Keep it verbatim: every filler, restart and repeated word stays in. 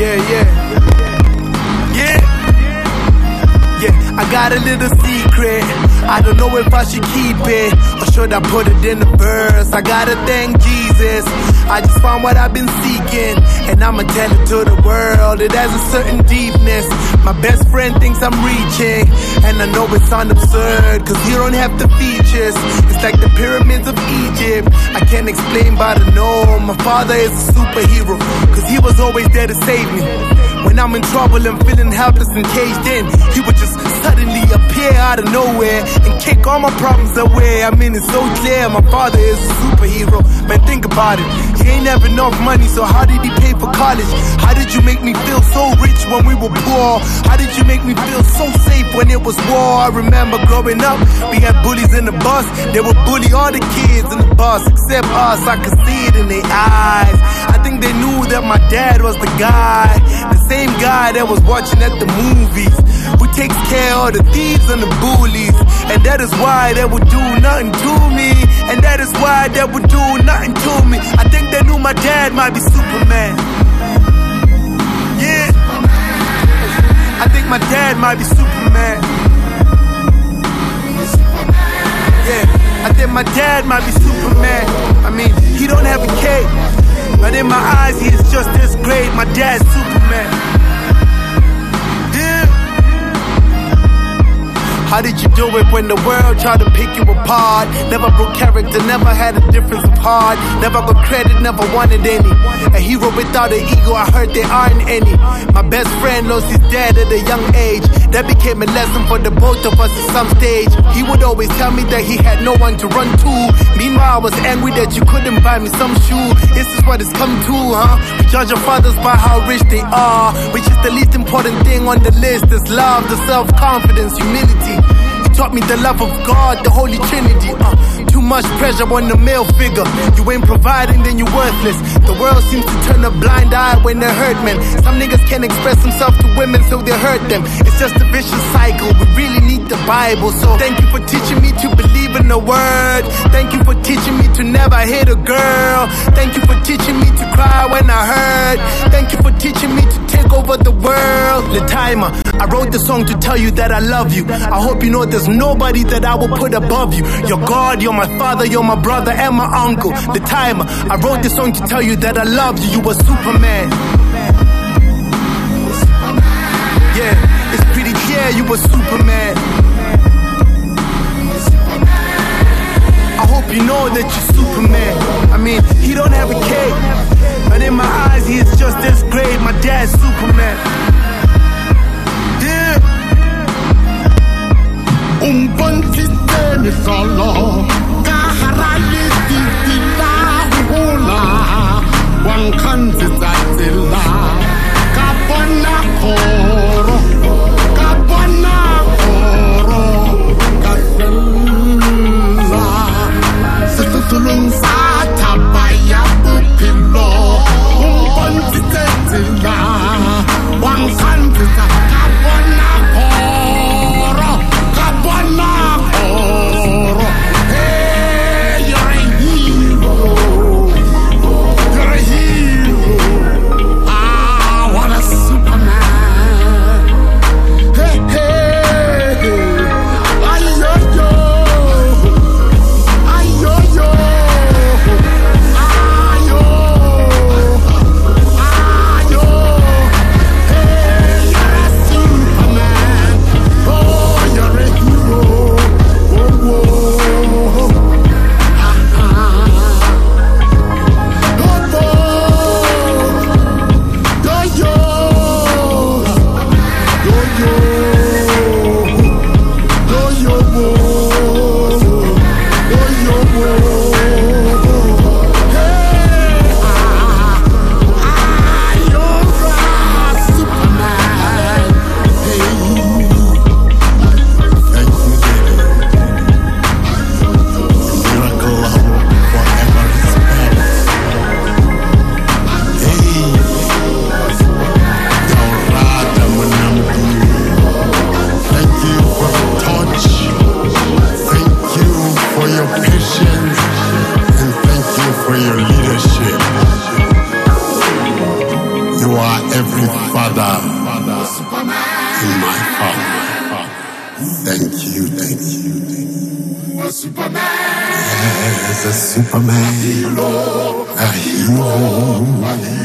Yeah, yeah. Yeah. Yeah, I got a little secret. I don't know if I should keep it or should I put it in the verse. I gotta thank Jesus. I just found what I've been seeking, and I'ma tell it to the world. It has a certain deepness. My best friend thinks I'm reaching, and I know it sounds absurd, cause you don't have the features. It's like the pyramids of Egypt. I can't explain, but I know my father is a superhero, cause he was always there to save me. When I'm in trouble and feeling helpless and caged in, he would just suddenly appear out of nowhere and kick all my problems away. I mean, it's so clear, my father is a superhero. Man, think about it. He ain't have enough money, so how did he pay for college? How did you make me feel so rich when we were poor? How did you make me feel so safe when it was war? I remember growing up, we had bullies in the bus. They would bully all the kids in the bus except us. I could see it in their eyes. I think they knew that my dad was the guy, the same guy that was watching at the movies, who takes care of the thieves and the bullies. And that is why they would do nothing to me. And that is why they would do nothing to me. I think they knew my dad might be Superman. Yeah, I think my dad might be Superman. Yeah, I think my dad might be Superman. I mean, he don't have a cape, but in my eyes he is just as great. My dad's Superman. Yeah. How did you do it when the world tried to pick you apart? Never broke character, never had a difference of heart. Never got credit, never wanted any. A hero without an ego, I heard there aren't any. My best friend lost his dad at a young age. That became a lesson for the both of us at some stage. He would always tell me that he had no one to run to. Meanwhile, I was angry that you couldn't buy me some shoe. This is what it's come to, huh? We judge our fathers by how rich they are, which is the least important thing on the list. Is love, the self-confidence, humility. He taught me the love of God, the Holy Trinity. Uh, too much pressure on the male figure. You ain't providing, then you're worthless. The world seems to turn a blind eye when they hurt men. Some niggas can't express themselves to women, so they hurt them. It's just a vicious cycle. We really need the Bible. So thank you for teaching me to believe in the word. Thank you for teaching me to never hit a girl. Thank you for teaching me to cry when I hurt. Thank you for teaching me to take over the world. The timer, I wrote the song to tell you that I love you. I hope you know there's nobody that I will put above you. You're God, you're my father, you're my brother and my uncle. The timer, I wrote this song to tell you that I love you. You were Superman. Yeah, it's pretty clear you were Superman. I hope you know that you're Superman. I mean, he don't have a cape, but in my eyes he is just as great. My dad's Superman. Yeah. Un buon sistema solo, kaharali titila hula, one kanzizatila, kapana koro, kapana koro, kasela, situlung sata baya pupilo, un buon sistema, one kanzizatila, kapana koro, kapana koro. Hey, you're a hero. You're a hero. Ah, what a Superman. Hey, hey, hey. Ay-yo-yo. Ay-yo-yo. Ay-yo. Ay-yo. Hey, you're a Superman. Oh, you're a hero. Oh, whoa. Ah-ah. Yo-yo. Yo-yo. Yo-yo. Yo-yo. Yo-yo. Hey. Ah. Ah, you're a Superman. Hey. Thank you, Daddy. Miracle forever respects. Hey, Yaurada Manamdi. Thank you for the touch. Thank you for your patience. And thank you for your leadership. You are everything. every father in my heart. Thank you, thank you, thank you. A Superman. Yes, a Superman. A hero. A hero.